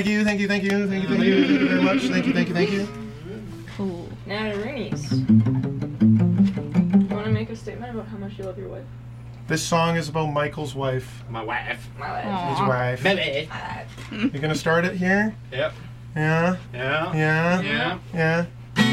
Thank you very much. Thank you. Cool. Now to Rooney's. You want to make a statement about how much you love your wife? This song is about Michael's wife. My wife. My wife. His wife. Baby. You gonna start it here? Yep. Yeah. Yeah. Yeah. Yeah. Yeah.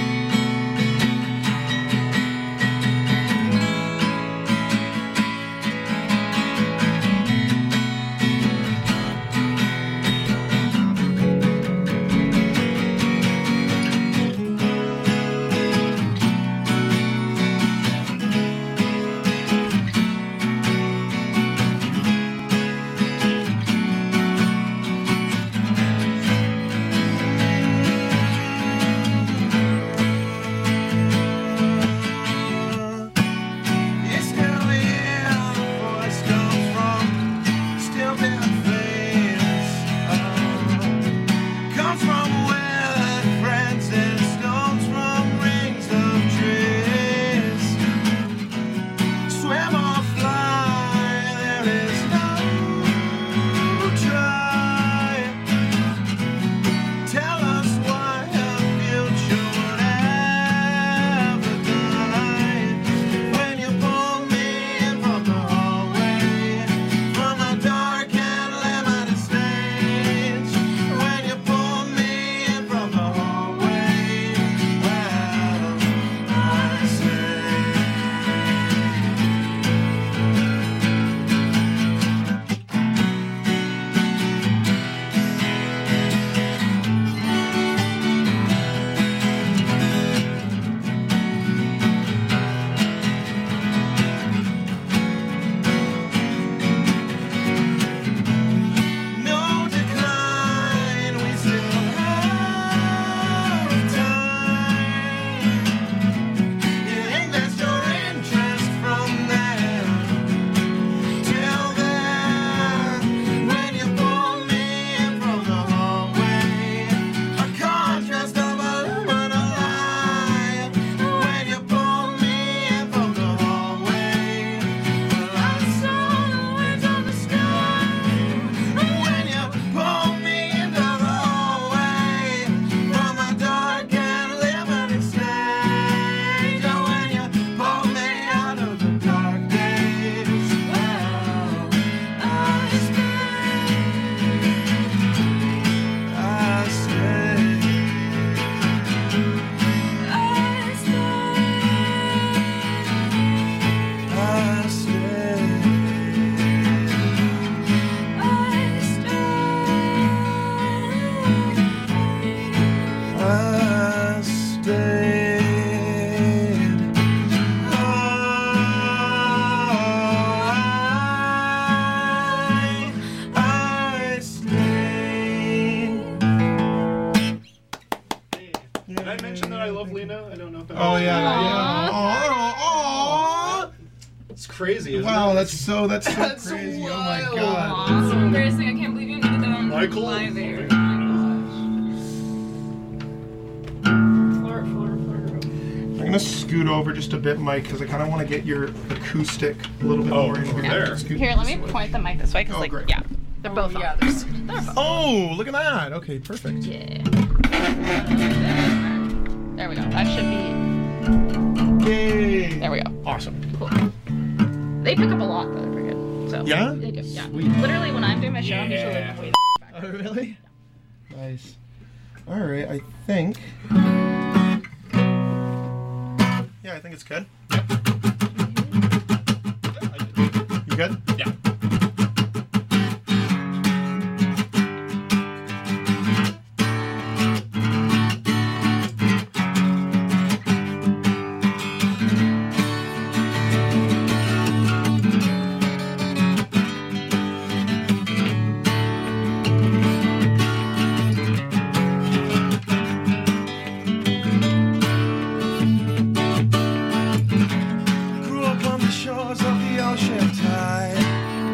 Did I mention that I love Lena? I don't know if that Oh was- yeah. Oh, It's crazy, isn't wow, it? that's so That's crazy. wild. Oh my god. It's so embarrassing. I can't believe you needed that on Michael? live air. Floor. I'm gonna scoot over just a bit, Mike, because I kind of want to get your acoustic a little bit more in over here. there. Scoot Here, let me this way. point the mic this way, because, Oh, like, great. yeah, they're both on. Yeah, they're both. Oh, look at that. Okay, perfect. Yeah. There we go. That should be. Yay. There we go. Awesome. Cool. They pick up a lot, though. They're pretty good. So. Yeah? They do. Yeah. Sweet. Literally, when I'm doing my show, I'm usually Yeah. like way back. Oh, really? Nice. All right, I think. Yeah, I think it's good. You good? Yeah. Grew up on the shores of the ocean tide.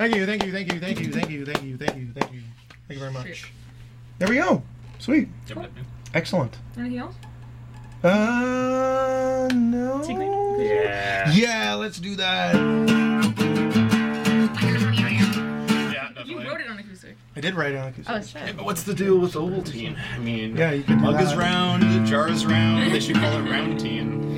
Thank you, thank you, thank you, thank you, thank you, thank you, thank you, thank you. Thank you very much. There we go. Sweet. Excellent. Anything else? No. Yeah. Yeah, let's do that. Yeah, You definitely. wrote it on acoustic. I did write it on acoustic. Oh, it's good. But what's the deal with Ovaltine? I mean, Yeah, you can do mug that. is round, the jar is round. They should call it Roundtine.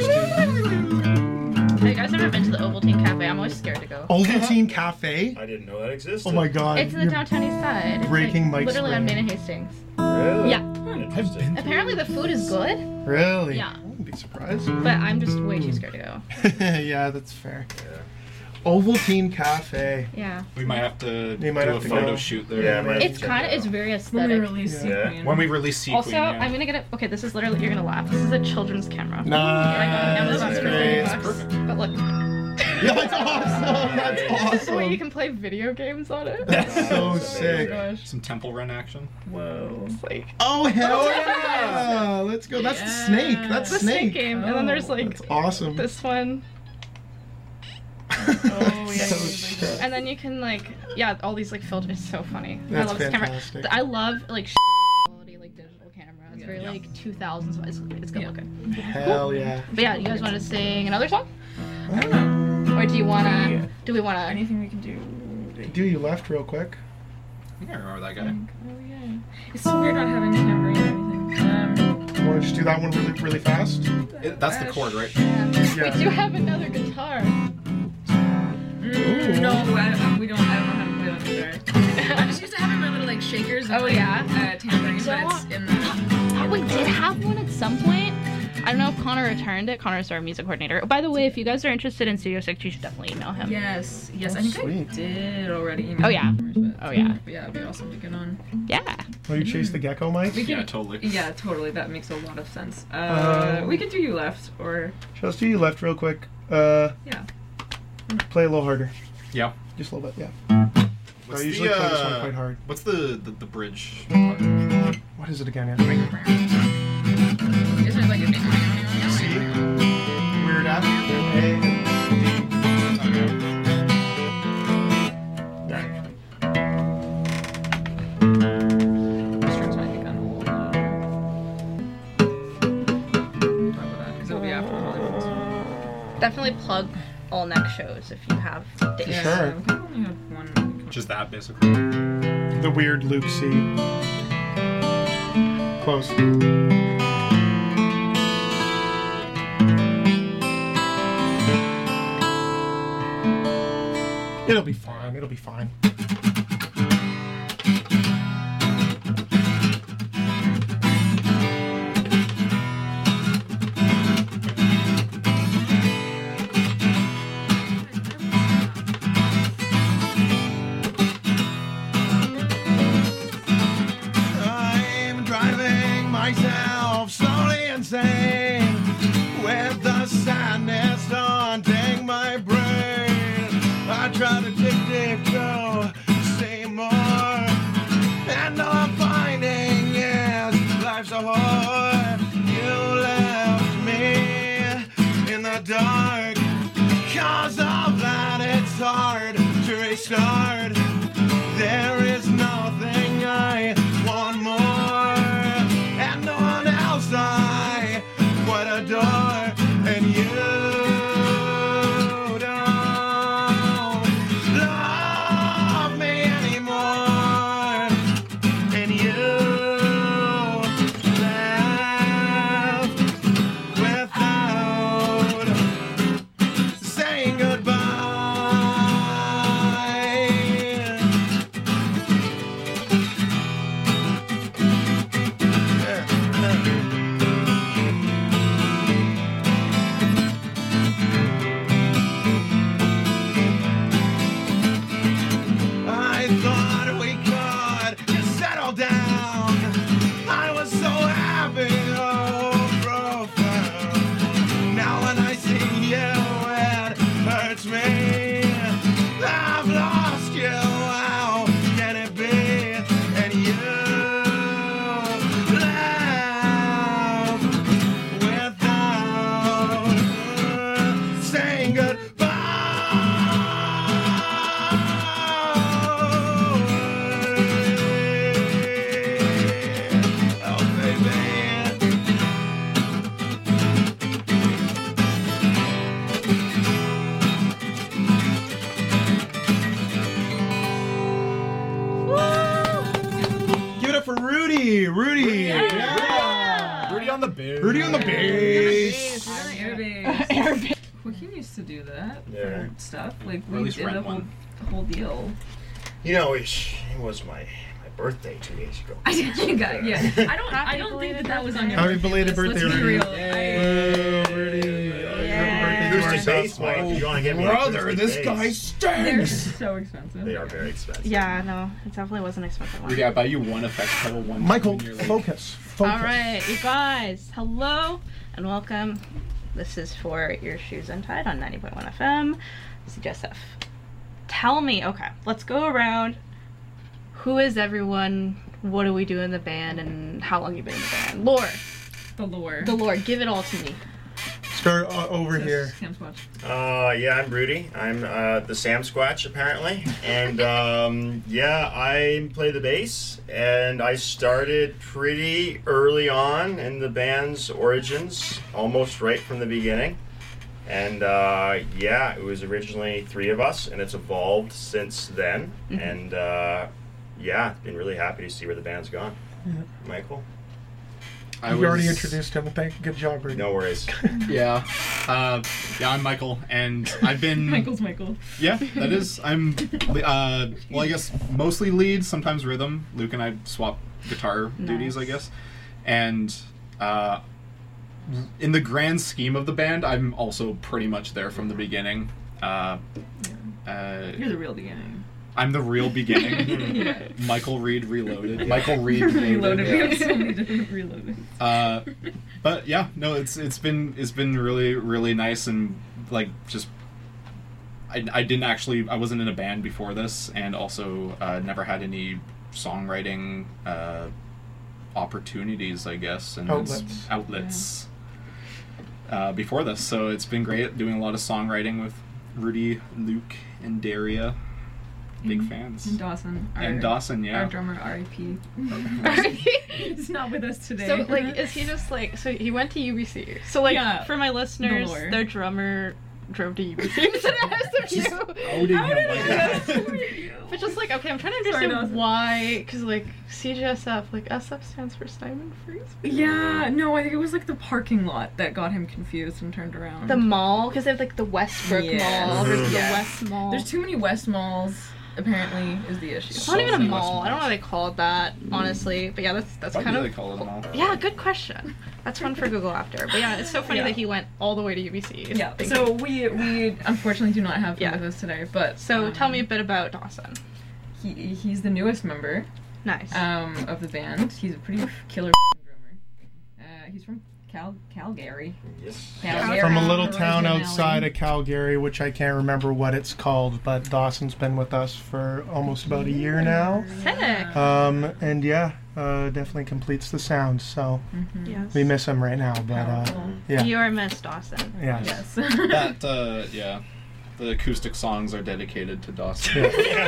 Have you guys ever been to the Ovaltine Cafe? I'm always scared to go. Ovaltine Cafe? I didn't know that existed. Oh my god. It's in the you're downtown east side. It's breaking like, Mike's literally on brain. Main and Hastings. Really? Yeah. Interesting. Apparently the food is good, Really? Yeah. I wouldn't be surprised. but I'm just way too scared to go. Yeah, that's fair. Ovaltine Cafe. Yeah. We might have to You might do have a to photo go. shoot there. Yeah, I might- It's kind of, it's very When we aesthetic. release Yeah. Sequin. When we release Sequin, Also, yeah. I'm gonna get it. Okay, this is literally, you're gonna laugh. This is a children's camera. Like Nice. Amazon's for Great. $30. But look. That's awesome. That's The way you awesome. can play video games on it. That's so That's sick. amazing. Some Temple Run action. Whoa. It's like Oh hell yeah! Let's go. That's the snake. That's the snake snake. game, and then there's like That's awesome. this one, Oh, yeah. So sick. and then you can like, yeah, all these like filters. It's so funny. I That's love this camera. fantastic. I love like quality like digital camera. It's very like 2000s. It's good Yeah. looking. Hell yeah. But yeah, you guys want to sing another song, I don't know. or do you wanna? Do we wanna? Anything we can do. Do you left real quick? I think I remember that guy. Oh, yeah. It's so weird not having tambourine or anything. You want to just do that one really, really fast? That's the chord, right? Yeah. We do have another guitar. Ooh. No, we don't. I don't know how to play on guitar. I'm just used to having my little like shakers. And, Oh, like, yeah? tambourine, but it's in the. We did have one at some point. I don't know if Connor returned it. Connor's our music coordinator. By the way, if you guys are interested in Studio 6, you should definitely email him. Yes. Oh, I think sweet. I did already. Email Oh, yeah. members, but, Oh, yeah. But yeah, it'd be awesome to get on. Yeah. Will you chase the gecko, Mike? We can, Yeah, totally. Yeah, totally. That makes a lot of sense. Um, We could do you left or Just do you left real quick. yeah. Play a little harder. Yeah. Just a little bit, yeah. What's I usually play this one quite hard. What's the bridge part? What is it again? Yeah. Isn't it like a C. Weird F. A. D. There. strings might be kind of old. Because it'll be after Hollywood. Definitely plug all next shows if you have dates. Yeah, Sure. we can only have one. Just that, basically. The weird Luke C. Close. It'll be fine. It'll be fine. I'm driving myself slowly insane with the sadness haunting my brain. I try to dig, go, say more, and all I'm finding is life's a whore. You left me in the dark. Cause of that, it's hard to restart. There is nothing I want more, and no one else I would adore. And you don't love me anymore, and you left without saying goodbye. bass. Rudy on the bass. Airbase. Joaquin used to do that Yeah. for stuff. Like Or at we least did rent the whole, one. the whole deal. You know, it was my birthday 2 days ago. I think I don't Happy think belated that was on your Happy birthday belated list. birthday, Let's be Rudy. real. Whoa, Rudy. Happy birthday Acoustic to bass, Mike. If you want to get me an Brother, acoustic this bass. guy They're stinks. so expensive. They are very expensive. Yeah, no, it definitely was an expensive one. Rudy, I buy you one effect pedal one time Michael, and you're like, focus. All right, you guys, hello and welcome. This is for Your Shoes Untied on 90.1 FM. This is Joseph. Tell me, okay, let's go around. Who is everyone? What do we do in the band? And how long you been in the band? Lore. The lore. The lore. Give it all to me. Start over here. Sam Squatch. Yeah, I'm Rudy. I'm the Sam Squatch, apparently. And, yeah, I play the bass. And I started pretty early on in the band's origins, almost right from the beginning. And, yeah, it was originally 3 of us, and it's evolved since then. Mm-hmm. And, yeah, been really happy to see where the band's gone. Yeah. Michael? You already introduced him. Good job, Rudy. No worries. Yeah. Yeah, I'm Michael, and I've been... Michael's Michael. Yeah, that is. I'm, well, I guess mostly lead, sometimes rhythm. Luke and I swap guitar duties, I guess. And in the grand scheme of the band, I'm also pretty much there from the beginning. You're the real beginning. I'm the real beginning. Yeah. Michael Reed Reloaded. Michael Reed Reloaded. We Yeah. have so many different reloaded. But yeah, no, it's been really really nice, and like just I didn't actually, I wasn't in a band before this, and also never had any songwriting opportunities, I guess, and outlets before this. So it's been great doing a lot of songwriting with Rudy, Luke, and Daria. Big fans. And Dawson. And Dawson, yeah. Our drummer, R.I.P. He's not with us today. So, like, is he just like, so he went to UBC. So, like, Yeah, for my listeners, lore. their drummer drove to UBC instead of SMU. Outing him like that. But just like, okay, I'm trying to Sorry, understand Dawson. why, because like CGSF, like SF stands for Simon Freeze. Yeah, no, I think it was like the parking lot that got him confused and turned around. The mall, because they have like the Westbrook Yes. Mall versus Yes. the West Mall. There's too many West malls, apparently, is the issue. It's not even a many mall. West I don't know malls. why they call it that, honestly. But yeah, that's Why kind do of they call it a mall? yeah, good question. That's one for Google after. But yeah, it's so funny Yeah. that he went all the way to UBC. Yeah, Thank so you. we unfortunately do not have him Yeah. with us today, but So tell me a bit about Dawson. he's the newest member Nice. of the band. He's a pretty killer drummer. He's from Calgary. Yes. Calgary. From a little Horizon town Valley. outside of Calgary, which I can't remember what it's called, but Dawson's been with us for almost about a year now. Sick. And yeah, definitely completes the sound. So Mhm. Yes. we miss him right now, but Powerful. yeah, You are Miss Dawson. yeah. Yes. That yeah, the acoustic songs are dedicated to Dawson.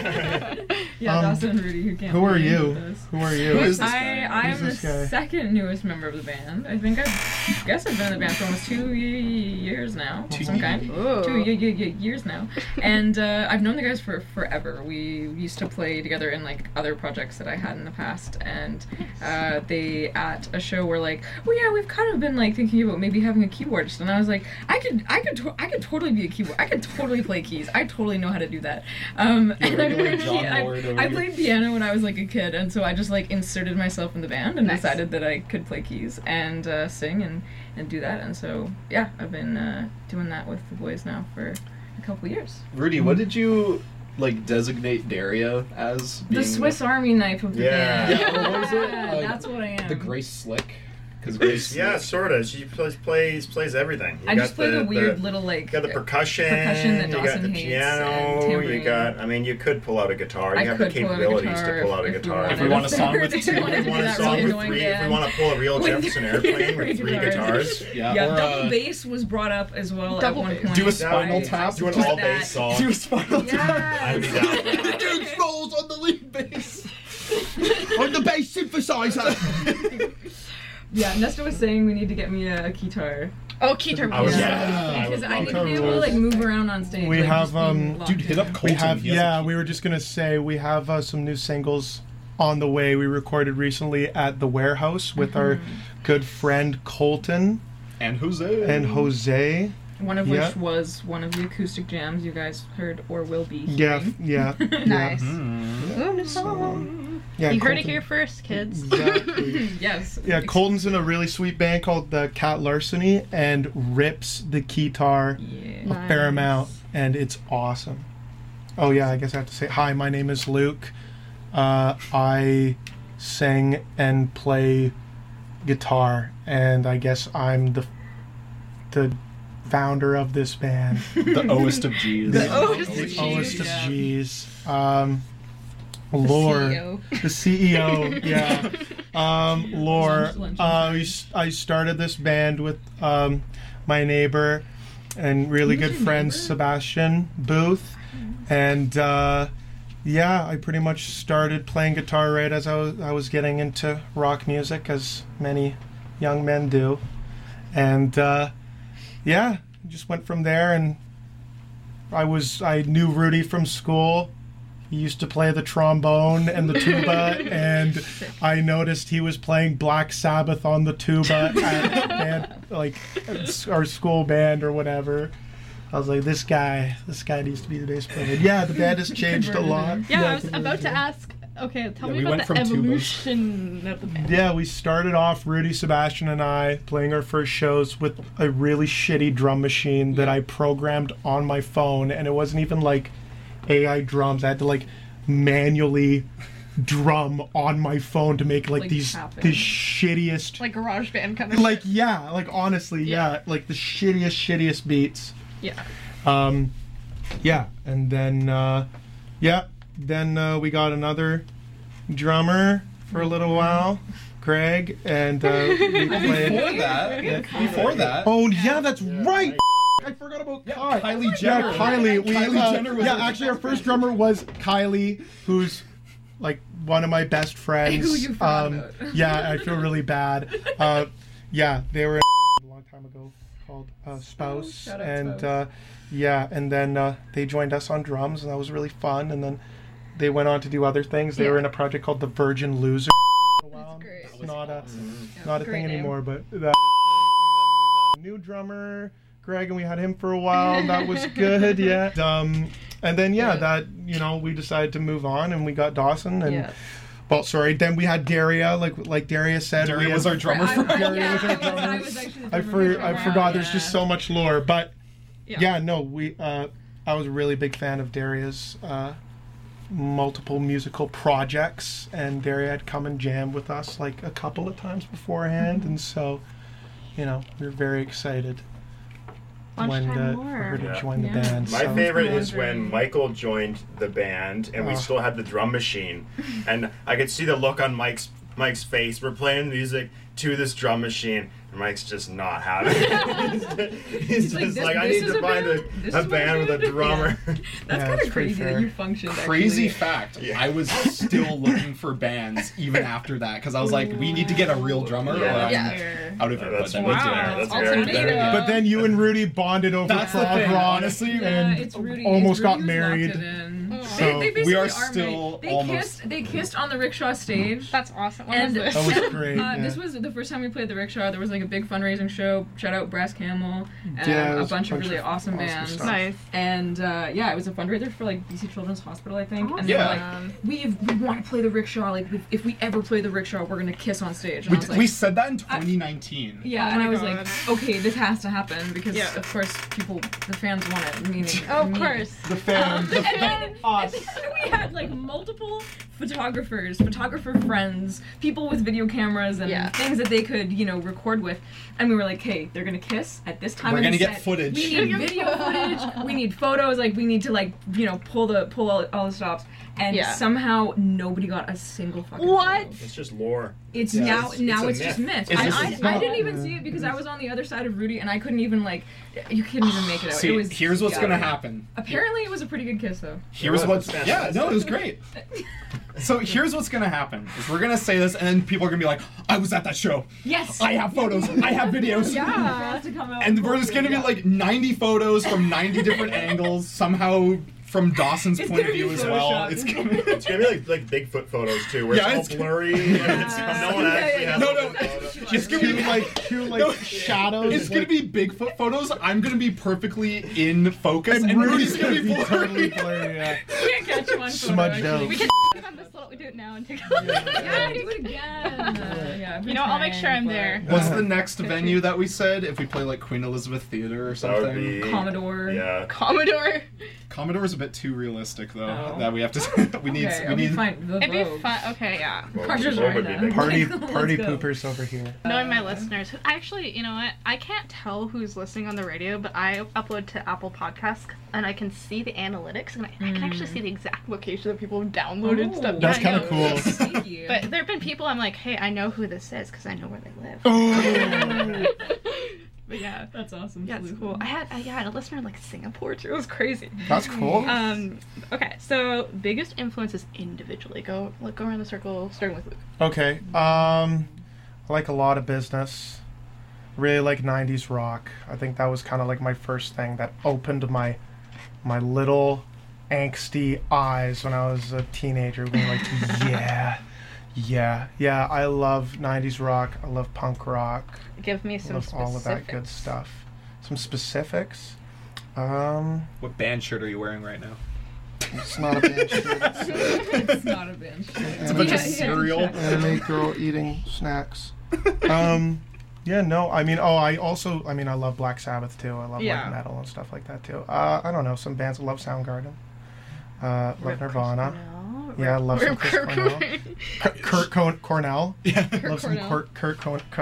Yeah, Um, Dawson and Rudy, who can't Who are be you? with us. Who are you? Who is this guy? I Who's am the this guy? second newest member of the band. I think I guess I've been in the band for almost 2 years now. of some kind. Ooh. 2 years now. And I've known the guys for forever. We used to play together in like other projects that I had in the past, and they at a show were like, "Oh yeah, we've kind of been like thinking about maybe having a keyboardist." And I was like, I could totally be a keyboard. I could totally play keys. I totally know how to do that. And I regular played, John Lord over I here. played piano when I was like a kid, and so I just like inserted myself in the band and Nice. decided that I could play keys and sing and do that. And so yeah, I've been doing that with the boys now for a couple years. Rudy, what did you like designate Daria as? The being Swiss Army knife of the Yeah. band. Yeah, what was it? That's what I am. The Grace Slick, because Grace. Yeah, Slick- sort of. She plays everything. You I got just play the weird little like. You got the percussion, that you got Dawson the hates, and piano, you tambourine. got, I mean, you could pull out a guitar. You I have the could pull out a capabilities guitar to pull out a if you guitar. wanted. If we want a song with If two, you wanted If to we do want a that song really with annoying three, if we band. want to pull a real With Jefferson Airplane with 3 guitars. Yeah, Yeah, or, double bass was brought up as well Double at one bass. point. Do a That Spinal would be- Tap. Do an Just all that. bass song. Do a Spinal Tap. I'd be down for that. Dude rolls on the lead bass. On the bass synthesizer. Yeah, Nesta was saying we need to get me a guitar. Oh, Keter. I was- Yeah. Because I need to love be that. able to like move around on stage. We like, have, just being locked Dude, hit in. up Colton. We have, He has yeah, a we were just gonna say we have some new singles on the way. We recorded recently at the Warehouse with our good friend Colton And Jose. and Jose. One of Yeah. which was one of the acoustic jams you guys heard or will be Yeah, hearing. yeah. Nice. Mm. Ooh, new song. Yeah, You heard it Colton- here first, kids. Exactly. Yes. Yeah, Colton's in a really sweet band called the Cat Larceny and rips the guitar Yeah. a fair amount, and it's awesome. Oh yeah, I guess I have to say hi. My name is Luke. I sing and play guitar, and I guess I'm the founder of this band. The Oest of G's. The Oest of The G's. Oest of Yeah. G's. Lore. CEO. The CEO, yeah. Lore. I started this band with my neighbor and really Who's good your friend neighbor? Sebastian Booth. And yeah, I pretty much started playing guitar right as I was getting into rock music, as many young men do. And yeah, just went from there. And I knew Rudy from school. He used to play the trombone and the tuba, and I noticed he was playing Black Sabbath on the tuba at band, like our school band or whatever. I was like, this guy needs to be the bass player. Yeah, the band has changed a lot. Yeah, I was about to ask. Okay, tell me we about went the from tubas. evolution of the band. Yeah, we started off, Rudy, Sebastian, and I, playing our first shows with a really shitty drum machine that I programmed on my phone, and it wasn't even like AI drums. I had to like manually drum on my phone to make like Like these tapping. the shittiest Like garage band kind of like yeah, like honestly, yeah, like the shittiest beats. Yeah. Yeah, and then we got another drummer for a little while, Craig, and we played. Before that. Oh yeah, that's right. I forgot about Kai. Kylie Jenner. Yeah, Kylie. Kylie Jenner was yeah, the actually, our first drummer was Kylie, who's like one of my best friends. Who you forgot about. Yeah, I feel really bad. Yeah, they were a long time ago called Spouse, Shout out and Spouse. yeah, and then they joined us on drums, and that was really fun. And then they went on to do other things. They Yeah. were in a project called The Virgin Loser. For a while. great. It's not a Great thing name. anymore, but that. And then we got a new drummer, Greg, and we had him for a while. And that was good, yeah. And then that we decided to move on, and we got Dawson, and Yeah. well, sorry. Then we had Daria, like Daria said. Daria we was had- our drummer for Daria was our drummer. I was actually the drummer for I a forgot. while, There's just so much lore, but yeah, no, I was a really big fan of Daria's multiple musical projects, and Daria had come and jammed with us like a couple of times beforehand, and so we were very excited when Lunchtime for her more. to Yeah. join the Yeah. band. My so. favorite been is when wondering. Michael joined the band and we Oh. still had the drum machine, and I could see the look on Mike's face. We're playing music to this drum machine, and Mike's just not having it. He's like, just "This- like, I this need is to a find band? This a is what band you with a do?" drummer. That's Yeah, kind it's of pretty crazy fair. that you functioned. Crazy actually. fact, Yeah. I was still looking for bands even after that because I was like, we need to get a real drummer. Yeah. or I'm Yeah. out of it. That's but then wow. we did. That's Also very made good. it. But then you and Rudy bonded over That's the prog thing, rock, honestly. Yeah, and it's Rudy. almost it's got Rudy who's locked married. it in. Oh. So, they we basically are are still married. They almost- They kissed on the rickshaw stage. That's awesome. When And was That this? was great. yeah. This was the first time we played the rickshaw. There was like a big fundraising show. Shout out Brass Camel and Yeah, it a was bunch of really awesome bands. stuff. Nice. And yeah, it was a fundraiser for like BC Children's Hospital, I think. And they Yeah. were like, we want to play the rickshaw. Like, if we ever play the rickshaw, we're gonna kiss on stage. And I was like, We said that in 2019. yeah, Oh and my I was God. like, okay, this has to happen because Yeah. of course the fans want it. Meaning, Of me. course. The fans. And then we had like multiple photographers, photographer friends, people with video cameras and Yeah. things that they could, record with. And we were like, hey, they're gonna kiss at this time. We're in the gonna get set. footage. We need video footage. We need photos. Like we need to pull all the stops. And Yeah. somehow nobody got a single fucking What? photo. It's just lore. It's Yeah, now it's a just myth. myth. It's And just- I didn't even see it because I was on the other side of Rudy and I couldn't even you couldn't even make it out. See, it was, here's what's yeah. gonna happen. Apparently it was a pretty good kiss though. Here's It what's was yeah, fantastic. no, it was great. So here's what's gonna happen: is we're gonna say this, and then people are gonna be like, "I was at that show. Yes. I have photos. I have videos." Yeah. To come out And we're just gonna be like 90 photos from 90 different angles, somehow from Dawson's It's point of gonna view be as well. photoshopped. It's gonna It's gonna be like Bigfoot photos too, where Yeah, it's it's- all blurry and no one actually has No, a no. good photo. It's gonna be two shadows. It's gonna be Bigfoot photos. I'm gonna be perfectly in focus, and Rudy's gonna be totally blurry. blurry. Yeah. We can't catch you on photo. Smudged actually. out. We can on this little. We do it now and take. Yeah, do it again. Yeah, You know, I'll make sure I'm there. What's the next venue that we said? If we play like Queen Elizabeth Theater or That something? would be Commodore. Yeah. Commodore. Commodore's a bit too realistic though. Oh. That we have to. we need. Okay, we I'll be need. fine. The It'd be Vogue. fun. Okay, yeah. Well, Parker's Vogue right would be now. big. Party Let's go. poopers over here. Knowing my listeners, actually, you know what? I can't tell who's listening on the radio, but I upload to Apple Podcasts, and I can see the analytics, and I can actually see the exact location that people have downloaded Oh. stuff. That's Yeah, I kinda know. cool. Thank you. But there have been people I'm like, hey, I know who this is because I know where they live. Oh. But yeah. That's awesome. Yeah, it's cool. I had a listener in like Singapore too. It was crazy. That's cool. Okay, so biggest influences individually. Go around the circle, starting with Luke. Okay. I like a lot of business. Really like 90s rock. I think that was kind of like my first thing that opened my little angsty eyes when I was a teenager, being like, yeah, I love 90s rock. I love punk rock. Give me I some love specifics. all of that good stuff. Some specifics. What band shirt are you wearing right now? It's not a band shirt. It's not a band. It's a bunch of cereal. Anime girl eating snacks. Yeah, no, I love Black Sabbath too. I love Yeah. like metal and stuff like that too. I don't know, some bands. I love Soundgarden. Love Rip Nirvana. Cornell. Yeah, I love some Rip Chris Cornell. Kurt Cornell. Yeah. Love some Cornell. Kurt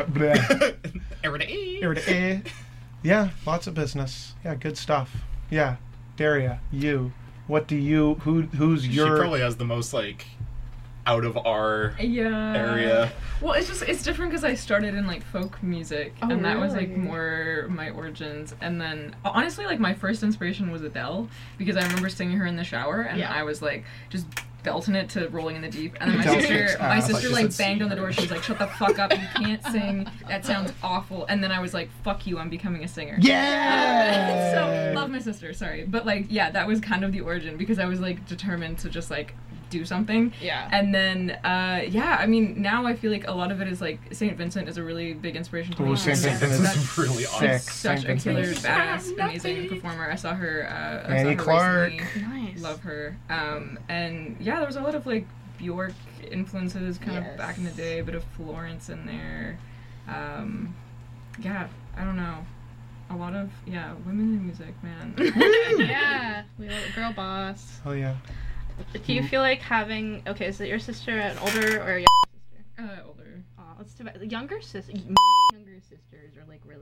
Cornell. Yeah, lots of business. Yeah, good stuff. Yeah, Daria, you. Who's She your? probably has the most like out of our Yeah. area. Well, it's different because I started in like folk music, Oh, and that was like really? more my origins. And then honestly, like my first inspiration was Adele because I remember singing her in the shower, and Yeah. I was like just belting it to Rolling in the Deep. And then my Adele sister, kicks my ass. sister Like, like just banged on the door. She was like, "Shut the fuck up! You can't sing. That sounds awful." And then I was like, "Fuck you! I'm becoming a singer." Yeah. So love my sister, sorry, but like yeah, that was kind of the origin because I was like determined to just like do something. Yeah. And then yeah, I mean now I feel like a lot of it is like Saint Vincent is a really big inspiration to me. Ooh, Saint Yeah. Vincent That's is really sick. awesome. such Saint a killer, Vincent is- badass, Nothing. amazing performer. I saw her. Annie Clark. Recently. Nice. Love her. And yeah, there was a lot of like Bjork influences kind of back in the Yes. day, a bit of Florence in there. Yeah, I don't know. A lot of women in music, man. Yeah. We love girl boss. Oh yeah. Do you feel like having? Okay, is it your sister an older or a younger sister? Older. Oh, let's do it. Younger sisters are like really